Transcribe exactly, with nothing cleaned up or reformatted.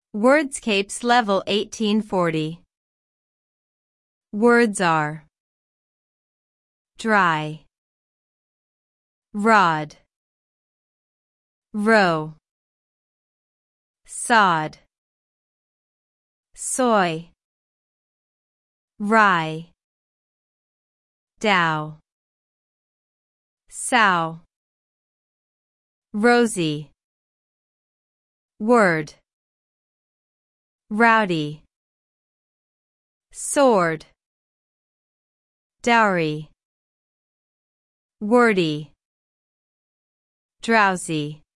Wordscapes Level eighteen forty. Words are dry, rod, row, sod, soy, rye, dow, sow, rosy, word, rowdy, sword, dowry, wordy, drowsy.